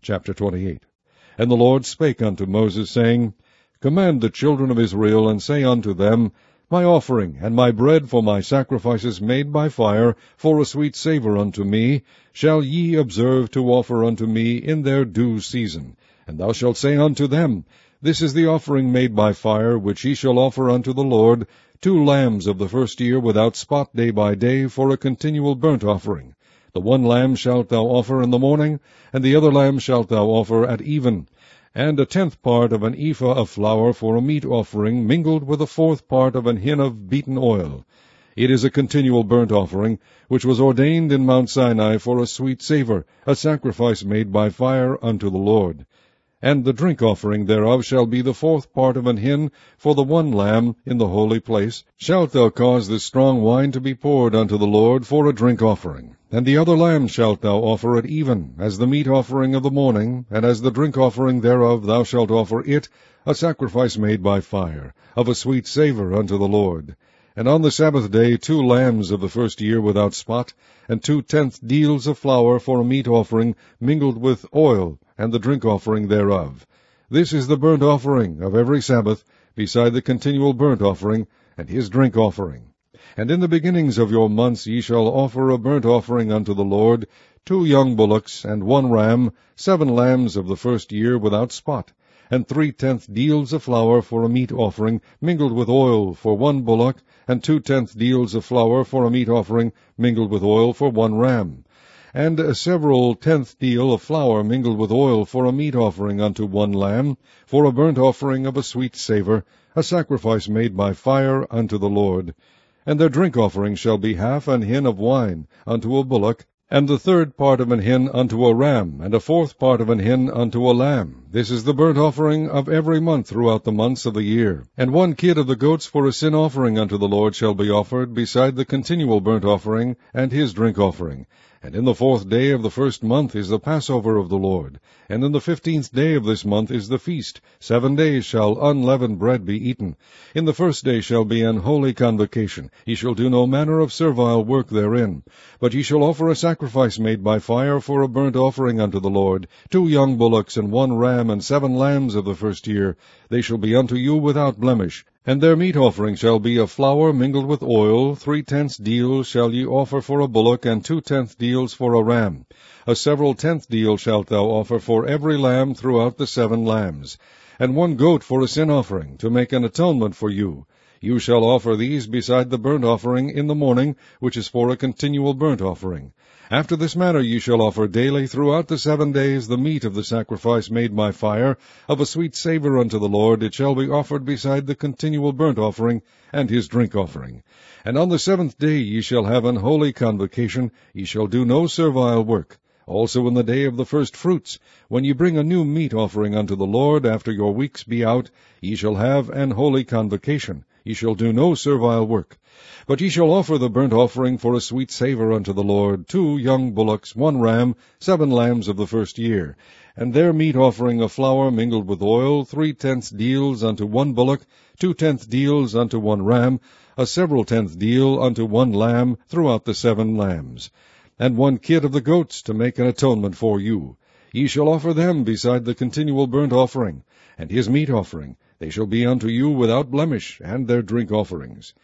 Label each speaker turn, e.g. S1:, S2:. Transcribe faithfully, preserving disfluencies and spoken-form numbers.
S1: Chapter twenty-eight. And the Lord spake unto Moses, saying, Command the children of Israel, and say unto them, My offering and my bread for my sacrifices made by fire, for a sweet savour unto me, shall ye observe to offer unto me in their due season. And thou shalt say unto them, This is the offering made by fire, which ye shall offer unto the Lord, two lambs of the first year without spot day by day, for a continual burnt offering. The one lamb shalt thou offer in the morning, and the other lamb shalt thou offer at even. And a tenth part of an ephah of flour for a meat offering, mingled with a fourth part of an hin of beaten oil. It is a continual burnt offering, which was ordained in Mount Sinai for a sweet savour, a sacrifice made by fire unto the Lord. And the drink offering thereof shall be the fourth part of an hin for the one lamb in the holy place. Shalt thou cause this strong wine to be poured unto the Lord for a drink offering. And the other lamb shalt thou offer at even, as the meat offering of the morning, and as the drink offering thereof thou shalt offer it, a sacrifice made by fire, of a sweet savour unto the Lord. And on the Sabbath day two lambs of the first year without spot, and two tenth deals of flour for a meat offering, mingled with oil, and the drink offering thereof. This is the burnt offering of every Sabbath, beside the continual burnt offering, and his drink offering. And in the beginnings of your months ye shall offer a burnt offering unto the Lord, two young bullocks, and one ram, seven lambs of the first year without spot, and three tenth deals of flour for a meat offering, mingled with oil for one bullock, and two tenth deals of flour for a meat offering, mingled with oil for one ram. And a several tenth deal of flour mingled with oil for a meat offering unto one lamb, for a burnt offering of a sweet savour, a sacrifice made by fire unto the Lord. And their drink offering shall be half an hin of wine unto a bullock, and the third part of an hin unto a ram, and a fourth part of an hin unto a lamb. This is the burnt offering of every month throughout the months of the year. And one kid of the goats for a sin offering unto the Lord shall be offered, beside the continual burnt offering, and his drink offering. And in the fourth day of the first month is the Passover of the Lord. And in the fifteenth day of this month is the feast. Seven days shall unleavened bread be eaten. In the first day shall be an holy convocation. Ye shall do no manner of servile work therein. But ye shall offer a sacrifice made by fire for a burnt offering unto the Lord, two young bullocks, and one ram, and seven lambs of the first year. They shall be unto you without blemish. And their meat offering shall be of flour mingled with oil. Three tenths deals shall ye offer for a bullock, and two tenth deals for a ram. A several tenth deal shalt thou offer for every lamb throughout the seven lambs. And one goat for a sin offering, to make an atonement for you. You shall offer these beside the burnt offering in the morning, which is for a continual burnt offering. After this manner ye shall offer daily throughout the seven days the meat of the sacrifice made by fire, of a sweet savour unto the Lord. It shall be offered beside the continual burnt offering, and his drink offering. And on the seventh day ye shall have an holy convocation. Ye shall do no servile work. Also in the day of the first fruits, when ye bring a new meat offering unto the Lord, after your weeks be out, ye shall have an holy convocation. Ye shall do no servile work. But ye shall offer the burnt offering for a sweet savour unto the Lord, two young bullocks, one ram, seven lambs of the first year. And their meat offering of flour mingled with oil, three tenths deals unto one bullock, two tenth deals unto one ram, a several tenth deal unto one lamb throughout the seven lambs. And one kid of the goats, to make an atonement for you. Ye shall offer them beside the continual burnt offering, and his meat offering. They shall be unto you without blemish, and their drink offerings.